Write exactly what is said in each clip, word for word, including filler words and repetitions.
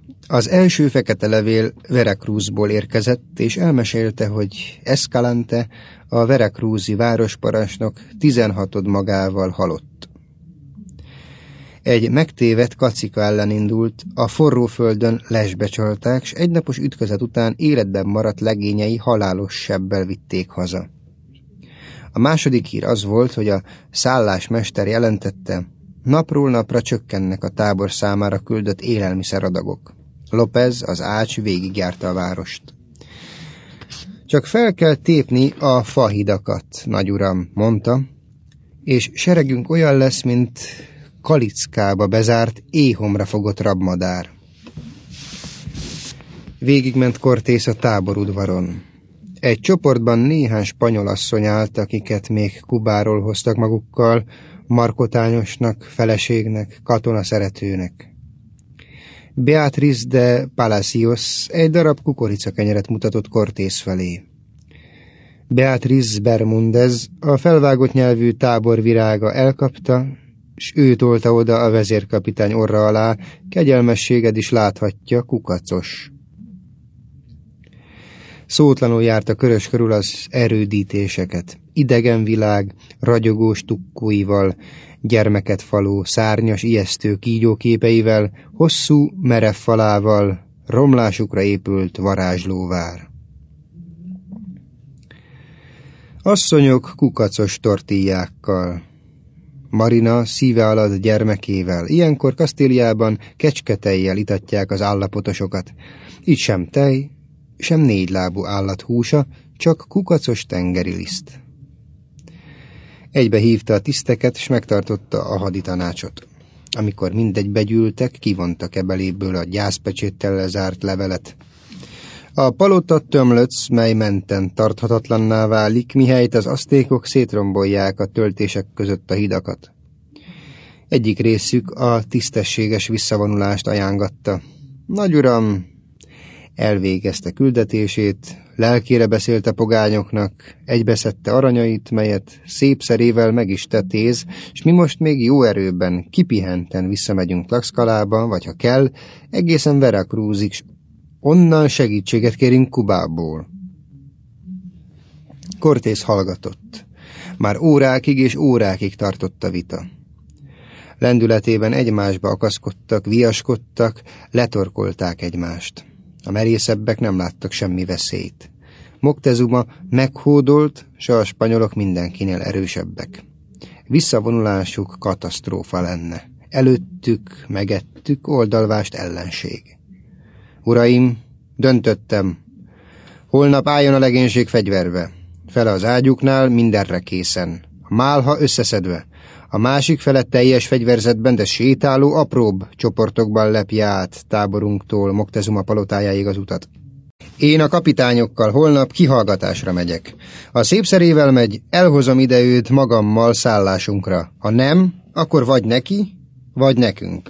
Az első fekete levél Veracruzból érkezett, és elmesélte, hogy Escalante, a veracruzi városparancsnok tizenhatod magával halott. Egy megtévedt kacika ellen indult, a forró földön lesbe csalták, s egynapos ütközet után életben maradt legényei halálos sebbel vitték haza. A második hír az volt, hogy a szállásmester jelentette, napról napra csökkennek a tábor számára küldött élelmiszeradagok. López, az ács végigjárta a várost. Csak fel kell tépni a fahidakat, nagyuram, mondta, és seregünk olyan lesz, mint kalickába bezárt, éhomra fogott rabmadár. Végigment Cortés a táborudvaron. Egy csoportban néhány spanyol asszony állt, akiket még Kubáról hoztak magukkal, markotányosnak, feleségnek, katonaszeretőnek. Beatriz de Palacios egy darab kukoricakenyeret mutatott Cortés felé. Beatriz Bermúdez a felvágott nyelvű tábor virága elkapta, s ő tolta oda a vezérkapitány orra alá, kegyelmességed is láthatja, kukacos. Szótlanul járta körös körül az erődítéseket. Idegen világ, ragyogós tukkóival, gyermeket faló, szárnyas, ijesztő kígyóképeivel, hosszú, merev falával, romlásukra épült varázslóvár. Asszonyok kukacos tortillákkal, Marina szíve alatt gyermekével. Ilyenkor Kasztíliában kecsketejjel itatják az állapotosokat. Itt sem tej, sem négylábú állat húsa, csak kukacos tengeri liszt. Egybe hívta a tiszteket, s megtartotta a haditanácsot. Amikor mindegy begyűltek, kivontak ebeléből a gyászpecséttel lezárt levelet. A palota tömlöc, mely menten tarthatatlanná válik, mihelyt az asztékok szétrombolják a töltések között a hidakat. Egyik részük a tisztességes visszavonulást ajángatta. Nagyuram elvégezte küldetését, lelkére beszélt a pogányoknak, egybeszedte aranyait, melyet szép szerével meg is tetéz, s mi most még jó erőben, kipihenten visszamegyünk Tlaxcalába, vagy ha kell, egészen Veracruzig, s onnan segítséget kérünk Kubából. Cortés hallgatott. Már órákig és órákig tartott a vita. Lendületében egymásba akaszkodtak, viaskodtak, letorkolták egymást. A merészebbek nem láttak semmi veszélyt. Moctezuma meghódolt, s a spanyolok mindenkinél erősebbek. Visszavonulásuk katasztrófa lenne. Előttük, megettük, oldalvást ellenség. Uraim, döntöttem. Holnap álljon a legénység fegyverbe. Fele az ágyuknál, mindenre készen. A málha összeszedve. A másik fele teljes fegyverzetben, de sétáló, apróbb csoportokban lepje át táborunktól Moctezuma palotájáig az utat. Én a kapitányokkal holnap kihallgatásra megyek. Ha szépszerével megy, elhozom ide őt magammal szállásunkra. Ha nem, akkor vagy neki, vagy nekünk.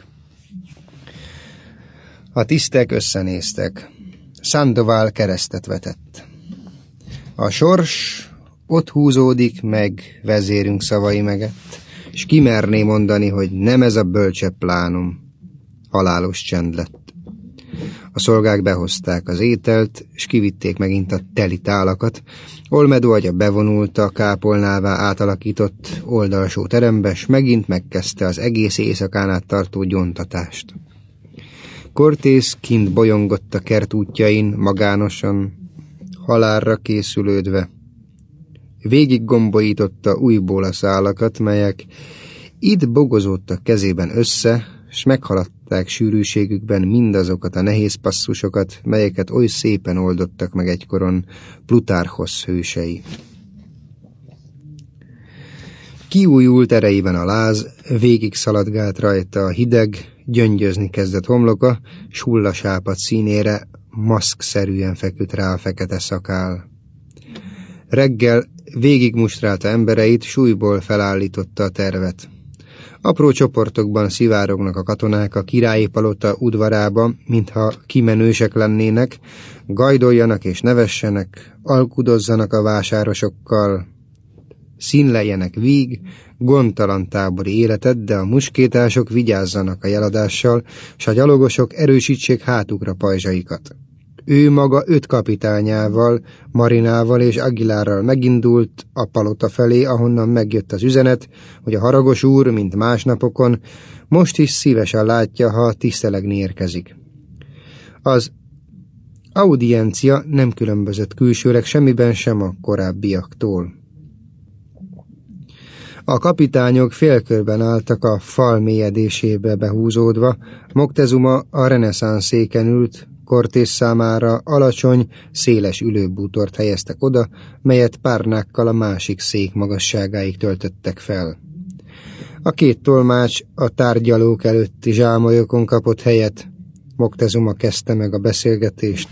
A tisztek összenéztek. Sandoval keresztet vetett. A sors ott húzódik meg vezérünk szavai megett, és kimerné mondani, hogy nem ez a bölcsebb plánum. Halálos csend lett. A szolgák behozták az ételt, és kivitték megint a teli tálakat. Olmedo agya bevonult a kápolnává átalakított oldalsó terembe, s megint megkezdte az egész éjszakán át tartó gyóntatást. Cortés kint bolyongott a kert útjain, magánosan, halálra készülődve. Végig gombolította újból a szálakat, melyek itt bogozódtak kezében össze, s meghaladták sűrűségükben mindazokat a nehéz passzusokat, melyeket oly szépen oldottak meg egykoron Plutarchosz hősei. Kiújult erejében a láz, végig szaladgált rajta a hideg, gyöngyözni kezdett homloka, s hullasápad színére maszkszerűen feküdt rá a fekete szakál. Reggel végigmustrálta embereit, súlyból felállította a tervet. Apró csoportokban szivárognak a katonák a királyi palota udvarába, mintha kimenősek lennének, gajdoljanak és nevessenek, alkudozzanak a vásárosokkal, színleljenek víg, gondtalan tábori életet, de a muskétások vigyázzanak a jeladással, s a gyalogosok erősítsék hátukra pajzsaikat. Ő maga öt kapitányával, Marinával és Aguilárral megindult a palota felé, ahonnan megjött az üzenet, hogy a haragos úr, mint más napokon, most is szívesen látja, ha tisztelegni érkezik. Az audiencia nem különbözött külsőleg semmiben sem a korábbiaktól. A kapitányok félkörben álltak a fal mélyedésébe behúzódva, Moctezuma a reneszánsz széken ült, Cortés számára alacsony, széles ülőbútort helyeztek oda, melyet párnákkal a másik szék magasságáig töltöttek fel. A két tolmács a tárgyalók előtti zsámolyokon kapott helyet. Moctezuma kezdte meg a beszélgetést.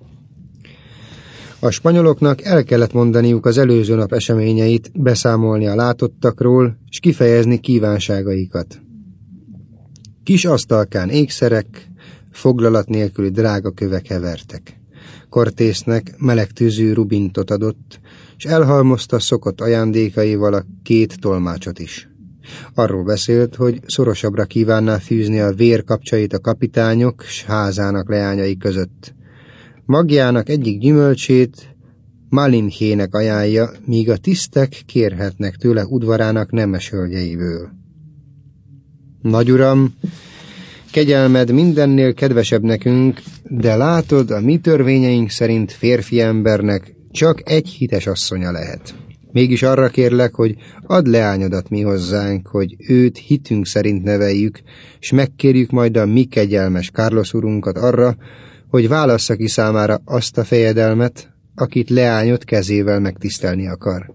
A spanyoloknak el kellett mondaniuk az előző nap eseményeit, beszámolni a látottakról, és kifejezni kívánságaikat. Kis asztalkán ékszerek, foglalat nélküli drága kövek hevertek. Cortésnek meleg tűzű rubintot adott, és elhalmozta szokott ajándékaival a két tolmácsot is. Arról beszélt, hogy szorosabbra kívánná fűzni a vérkapcsait a kapitányok s házának leányai között. Magjának egyik gyümölcsét Malinhének ajánlja, míg a tisztek kérhetnek tőle udvarának nemes hölgyeiből. Nagyuram, kegyelmed mindennél kedvesebb nekünk, de látod, a mi törvényeink szerint férfi embernek csak egy hites asszonya lehet. Mégis arra kérlek, hogy add leányodat mi hozzánk, hogy őt hitünk szerint neveljük, s megkérjük majd a mi kegyelmes Carlos urunkat arra, hogy válassza ki számára azt a fejedelmet, akit leányot kezével megtisztelni akar.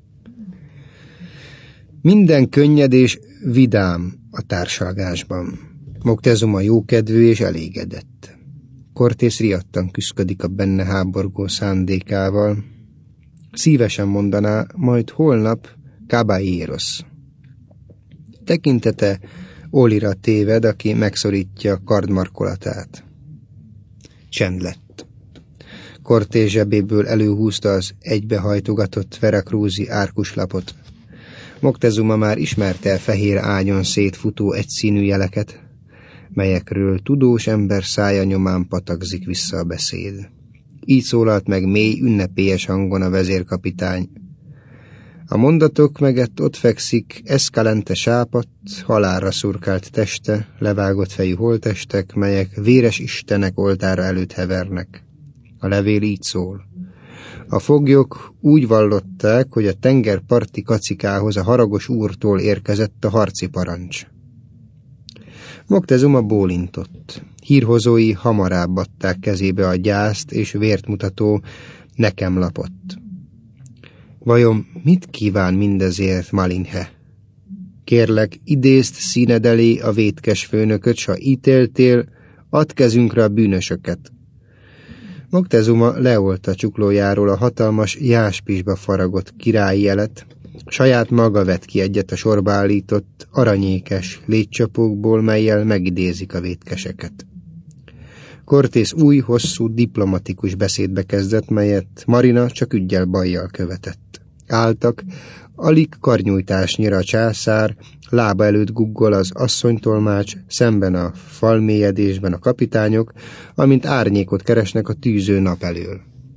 Minden könnyed és vidám a társalgásban. Moctezuma jókedvű és elégedett. Cortés riadtan küszködik a benne háborgó szándékával. Szívesen mondaná, majd holnap caballeros. Tekintete Olira téved, aki megszorítja kardmarkolatát. Csend lett. Cortés zsebéből előhúzta az egybehajtogatott veracruzi árkuslapot. Moctezuma már ismerte el fehér ágyon szétfutó egyszínű jeleket, melyekről tudós ember szája nyomán patakzik vissza a beszéd. Így szólalt meg mély, ünnepélyes hangon a vezérkapitány. A mondatok megett ott fekszik Escalante sápadt, halálra szurkált teste, levágott fejű holttestek, melyek véres istenek oltára előtt hevernek. A levél így szól. A foglyok úgy vallották, hogy a tengerparti kacikához a haragos úrtól érkezett a harci parancs. Moctezuma bólintott. Hírhozói hamarabb adták kezébe a gyászt és vért mutató nekem lapot. Vajon mit kíván mindezért Malinhe? Kérlek, idézd színed elé a vétkes főnököt, s ha ítéltél, add kezünkre a bűnösöket. Moctezuma leolta csuklójáról a hatalmas jáspisba faragott királyi jelet, saját maga vett ki egyet a sorba állított aranyékes légycsapókból, mellyel megidézik a vétkeseket. Cortés új, hosszú, diplomatikus beszédbe kezdett, melyet Marina csak üggyel bajjal követett. Álltak, alig karnyújtásnyira a császár, lába előtt guggol az asszonytolmács, szemben a falmélyedésben a kapitányok, amint árnyékot keresnek a tűző nap elől.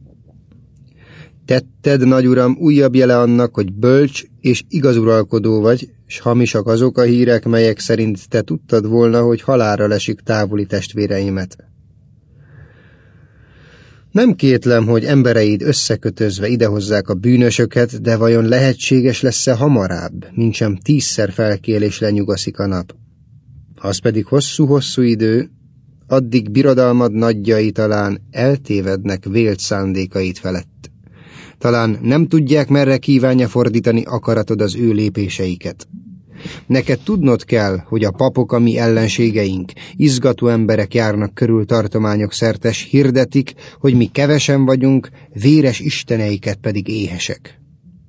Tetted, nagyuram, újabb jele annak, hogy bölcs és igazuralkodó vagy, s hamisak azok a hírek, melyek szerint te tudtad volna, hogy halálra lesik távoli testvéreimet. Nem kétlem, hogy embereid összekötözve idehozzák a bűnösöket, de vajon lehetséges lesz-e hamarabb, mintsem tízszer felkél és lenyugaszik a nap? Az pedig hosszú-hosszú idő, addig birodalmad nagyjai talán eltévednek vélt szándékait felett. Talán nem tudják, merre kívánja fordítani akaratod az ő lépéseiket. Neked tudnod kell, hogy a papok a mi ellenségeink, izgató emberek járnak körül tartományok szertes, hirdetik, hogy mi kevesen vagyunk, véres isteneiket pedig éhesek.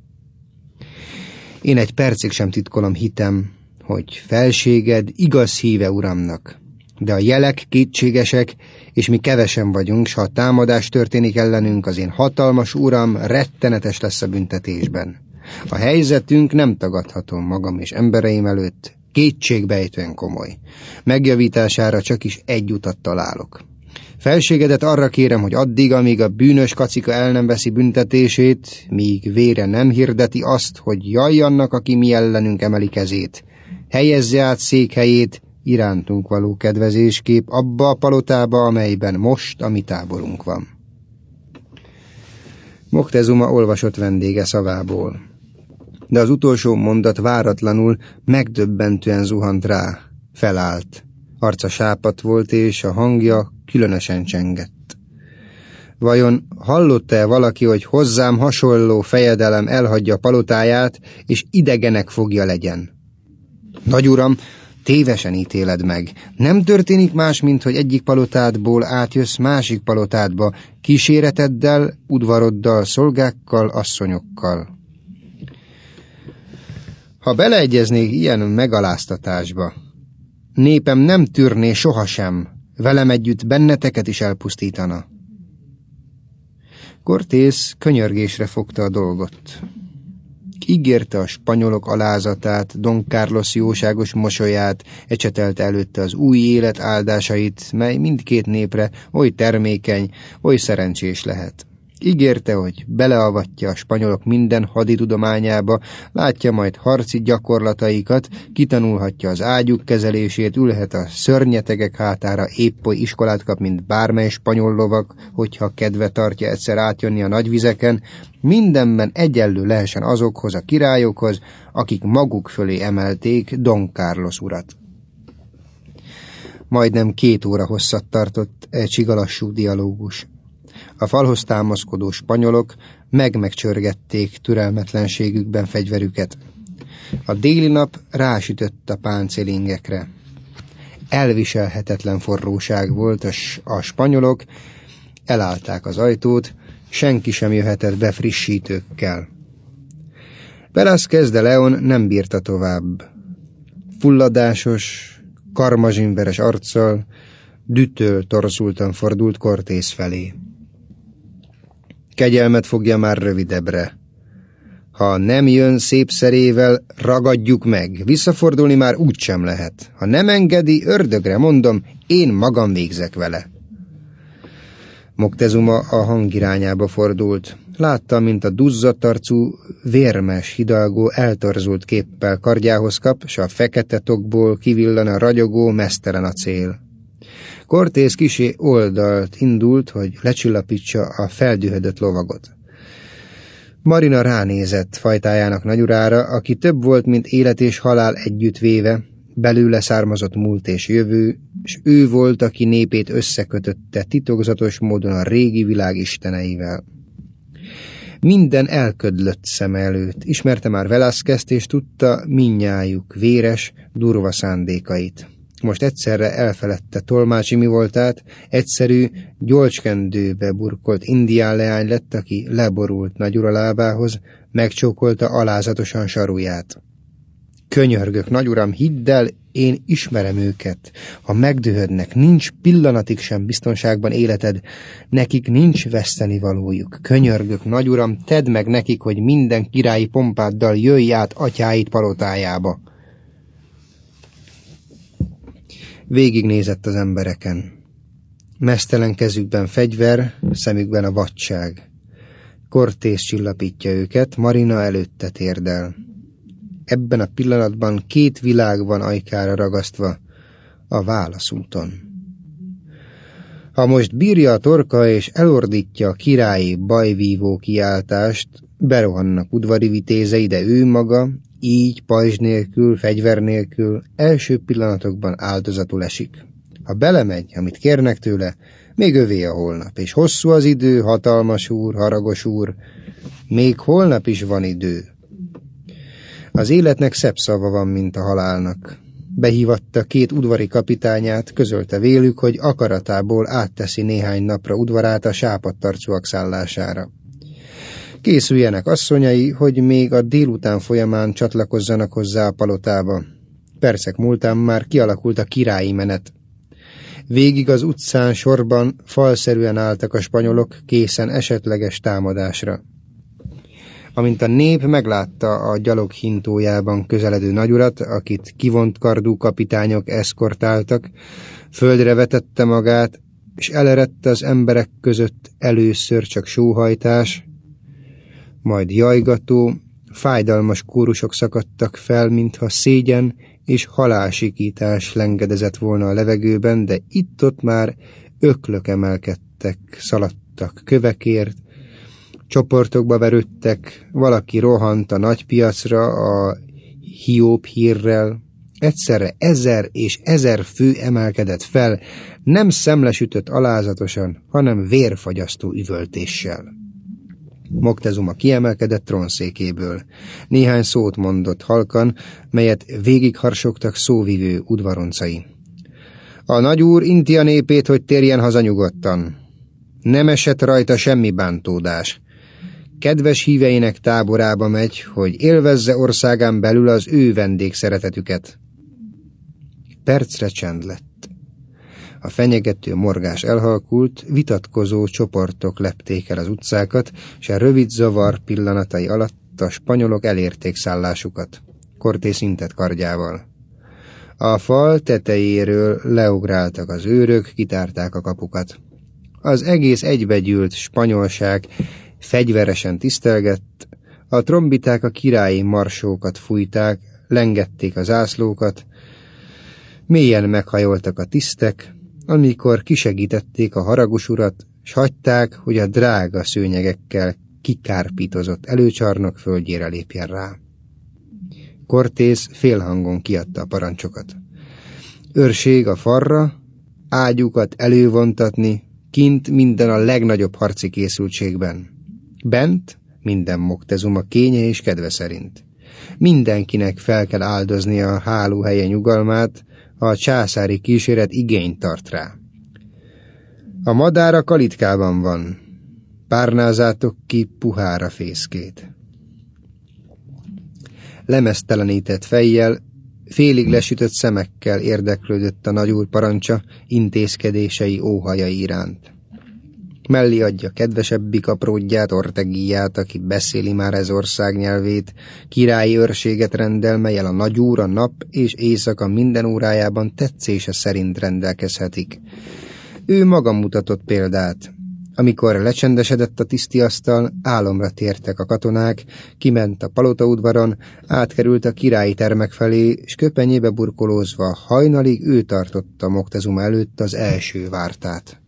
Én egy percig sem titkolom hitem, hogy felséged igaz híve uramnak, de a jelek kétségesek, és mi kevesen vagyunk, s ha támadás történik ellenünk, az én hatalmas uram rettenetes lesz a büntetésben. A helyzetünk nem tagadhatom magam és embereim előtt, kétségbejtően komoly. Megjavítására csak is egy utat találok. Felségedet arra kérem, hogy addig, amíg a bűnös kacika el nem veszi büntetését, míg vére nem hirdeti azt, hogy jaj annak, aki mi ellenünk emeli kezét, helyezze át székhelyét irántunk való kedvezéskép abba a palotába, amelyben most a mi táborunk van. Moctezuma olvasott vendége szavából, de az utolsó mondat váratlanul, megdöbbentően zuhant rá. Felállt. Arca sápadt volt, és a hangja különösen csengett. Vajon hallotta-e valaki, hogy hozzám hasonló fejedelem elhagyja a palotáját, és idegenek fogja legyen? Nagyuram, tévesen ítéled meg. Nem történik más, mint hogy egyik palotádból átjössz másik palotádba, kíséreteddel, udvaroddal, szolgákkal, asszonyokkal. Ha beleegyeznék ilyen megaláztatásba, népem nem tűrné sohasem, velem együtt benneteket is elpusztítana. Cortés könyörgésre fogta a dolgot. Ígérte a spanyolok alázatát, Don Carlos jóságos mosolyát, ecsetelte előtte az új élet áldásait, mely mindkét népre oly termékeny, oly szerencsés lehet. Ígérte, hogy beleavatja a spanyolok minden haditudományába, látja majd harci gyakorlataikat, kitanulhatja az ágyuk kezelését, ülhet a szörnyetegek hátára, épp oly iskolát kap, mint bármely spanyol lovak, hogyha kedve tartja egyszer átjönni a nagyvizeken, mindenben egyenlő lehessen azokhoz a királyokhoz, akik maguk fölé emelték Don Carlos urat. Majdnem két óra hosszat tartott egy csigalassú dialógus. A falhoz támaszkodó spanyolok meg-megcsörgették türelmetlenségükben fegyverüket. A déli nap rásütött a páncélingekre. Elviselhetetlen forróság volt, a spanyolok elállták az ajtót, senki sem jöhetett be frissítőkkel. Velázquez de León nem bírta tovább. Fulladásos, karmazsinveres arccal, dühtől torzultan fordult Cortés felé. Kegyelmet fogja már rövidebbre. Ha nem jön szép szerével, ragadjuk meg. Visszafordulni már úgysem lehet. Ha nem engedi, ördögre mondom, én magam végzek vele. Moctezuma a hang irányába fordult. Látta, mint a duzzadt arcú, vérmes hidalgó eltorzult képpel kardjához kap, s a fekete tokból kivillan a ragyogó, meztelen acél. Cortés kisé oldalt indult, hogy lecsillapítsa a feldühödött lovagot. Marina ránézett fajtájának nagyurára, aki több volt, mint élet és halál együtt véve, belőle származott múlt és jövő, és ő volt, aki népét összekötötte titokzatos módon a régi világ isteneivel. Minden elködlött szem előtt, ismerte már Velázquezt, és tudta mindnyájuk véres, durva szándékait. Most egyszerre elfeledte tolmácsi mi voltát, egyszerű, gyolcskendőbe burkolt indián leány lett, aki leborult nagyura lábához, megcsókolta alázatosan saruját. Könyörgök, nagyuram, hidd el, én ismerem őket. Ha megdühödnek, nincs pillanatig sem biztonságban életed, nekik nincs vesztenivalójuk. Könyörgök, nagyuram, tedd meg nekik, hogy minden királyi pompáddal jöjj át atyáit palotájába. Végignézett az embereken. Meztelen kezükben fegyver, szemükben a vadság. Cortés csillapítja őket, Marina előtte térdel. Ebben a pillanatban két világ van ajkára ragasztva, a válaszúton. Ha most bírja a torka és elordítja a királyi bajvívó kiáltást, berohannak udvari vitézei, de ő maga, így pajzs nélkül, fegyver nélkül, első pillanatokban áldozatul esik. Ha belemegy, amit kérnek tőle, még övé a holnap, és hosszú az idő, hatalmas úr, haragos úr, még holnap is van idő. Az életnek szebb szava van, mint a halálnak. Behívatta két udvari kapitányát, közölte vélük, hogy akaratából átteszi néhány napra udvarát a sápadtarcúak szállására. Készüljenek asszonyai, hogy még a délután folyamán csatlakozzanak hozzá a palotába. Percek múltán már kialakult a királyi menet. Végig az utcán sorban falszerűen álltak a spanyolok, készen esetleges támadásra. Amint a nép meglátta a gyalog hintójában közeledő nagyurat, akit kivont kardú kapitányok eszkortáltak, földre vetette magát, és elerett az emberek között először csak sóhajtás, majd jajgató, fájdalmas kórusok szakadtak fel, mintha szégyen és halálsikítás lengedezett volna a levegőben, de itt-ott már öklök emelkedtek, szaladtak kövekért, csoportokba verődtek, valaki rohant a nagypiacra a hióp hírrel, egyszerre ezer és ezer fő emelkedett fel, nem szemlesütött alázatosan, hanem vérfagyasztó üvöltéssel. Moctezuma kiemelkedett trónszékéből. Néhány szót mondott halkan, melyet végigharsogtak szóvivő udvaroncai. A nagyúr inti a népét, hogy térjen haza nyugodtan. Nem esett rajta semmi bántódás. Kedves híveinek táborába megy, hogy élvezze országán belül az ő vendégszeretetüket. Percre csend lett. A fenyegető morgás elhalkult, vitatkozó csoportok lepték el az utcákat, és a rövid zavar pillanatai alatt a spanyolok elérték szállásukat. Cortés intett kardjával. A fal tetejéről leugráltak az őrök, kitárták a kapukat. Az egész egybegyűlt spanyolság fegyveresen tisztelgett, a trombiták a királyi marsókat fújták, lengették az zászlókat, mélyen meghajoltak a tisztek, amikor kisegítették a haragos urat, s hagyták, hogy a drága szőnyegekkel kikárpítozott előcsarnok földjére lépjen rá. Cortés félhangon kiadta a parancsokat. Őrség a falra, ágyukat elővontatni, kint minden a legnagyobb harci készültségben. Bent minden Moctezuma kénye és kedve szerint. Mindenkinek fel kell áldozni a hálóhelye nyugalmát, a császári kíséret igényt tart rá. A madár a kalitkában van, párnázátok ki puhára fészkét. Lemeztelenített fejjel, félig lesütött szemekkel érdeklődött a nagyúr parancsa intézkedései óhajai iránt. Mellé adja kedvesebbik apródját, Ortegiát, aki beszéli már ez ország nyelvét, királyi őrséget rendel, mellyel a nagyúr a nap és éjszaka minden órájában tetszése szerint rendelkezhetik. Ő maga mutatott példát. Amikor lecsendesedett a tisztiasztal, álomra tértek a katonák, kiment a palotaudvaron, átkerült a királyi termek felé, és köpenyébe burkolózva hajnalig ő tartotta Moctezuma előtt az első vártát.